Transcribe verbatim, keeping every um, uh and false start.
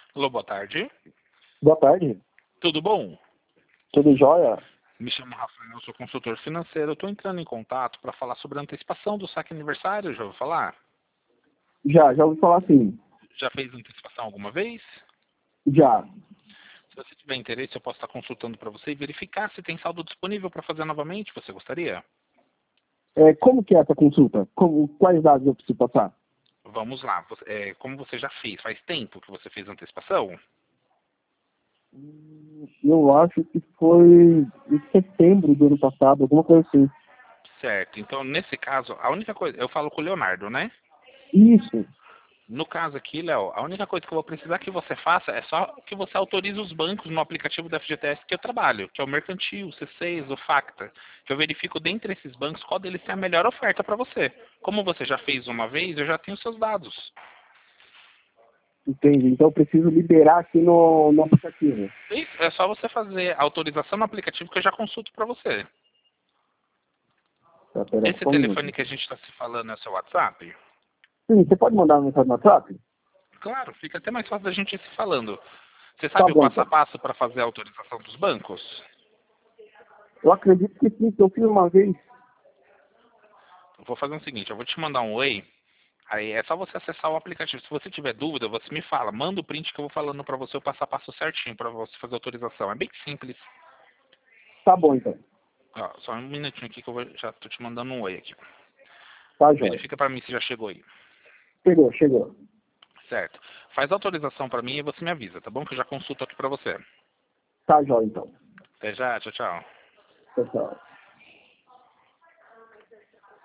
Alô, boa tarde. Boa tarde. Tudo bom? Tudo jóia? Me chamo Rafael, sou consultor financeiro. Eu estou entrando em contato para falar sobre a antecipação do saque aniversário. Já ouviu falar? Já, já ouvi falar sim. Já fez antecipação alguma vez? Já. Se você tiver interesse, eu posso estar consultando para você e verificar se tem saldo disponível para fazer novamente. Você gostaria? É, como que é essa consulta? Como, quais dados eu preciso passar? Vamos lá. Você- é, como você já fez? Faz tempo que você fez antecipação? Hum, Eu acho que foi em setembro do ano passado, alguma coisa assim. Certo. Então, nesse caso, a única coisa... Eu falo com o Leonardo, né? Isso. No caso aqui, Léo, a única coisa que eu vou precisar que você faça é só que você autorize os bancos no aplicativo da F G T S que eu trabalho, que é o Mercantil, o C seis, o Facta, que eu verifico dentre esses bancos qual deles tem a melhor oferta para você. Como você já fez uma vez, eu já tenho seus dados. Entendi. Então eu preciso liberar aqui no, no aplicativo. Isso, é só você fazer a autorização no aplicativo que eu já consulto para você. Tá, pera, Esse só um minuto. telefone que a gente está se falando é o seu WhatsApp? Sim, você pode mandar uma mensagem no WhatsApp? Claro, fica até mais fácil da gente ir se falando. Você Tá sabe o bom, passo a então. passo para fazer a autorização dos bancos? Eu acredito que sim, que eu fiz uma vez. Eu vou fazer o seguinte, eu vou te mandar um oi. Aí é só você acessar o aplicativo. Se você tiver dúvida, você me fala. Manda o print que eu vou falando para você o passo a passo certinho para você fazer a autorização. É bem simples. Tá bom, então. Ó, só um minutinho aqui que eu vou, já tô te mandando um oi aqui. Tá jóia. Verifica para mim se já chegou aí. Chegou, chegou. Certo. Faz a autorização para mim e você me avisa, tá bom? Que eu já consulto aqui para você. Tá jóia, então. Até já, tchau, tchau. Tchau, tchau.